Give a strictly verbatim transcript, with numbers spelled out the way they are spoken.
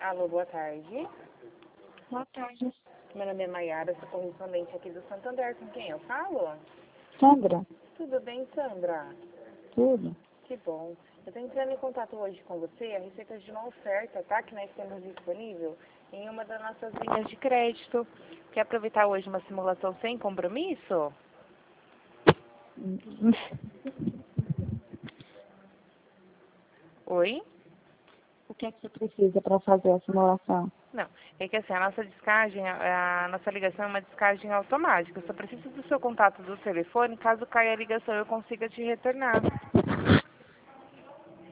Alô, boa tarde. Boa tarde. Meu nome é Maiara, sou correspondente aqui do Santander. Com quem eu falo? Sandra? Tudo bem, Sandra? Tudo? Que bom. Eu estou entrando em contato hoje com você a respeito de uma oferta, tá? Que nós temos disponível em uma das nossas linhas de crédito. Quer aproveitar hoje uma simulação sem compromisso? Oi? O que é que você precisa para fazer a simulação? Não, é que assim, a nossa descagem, a, a nossa ligação é uma descagem automática. Eu só preciso do seu contato do telefone, caso caia a ligação eu consiga te retornar.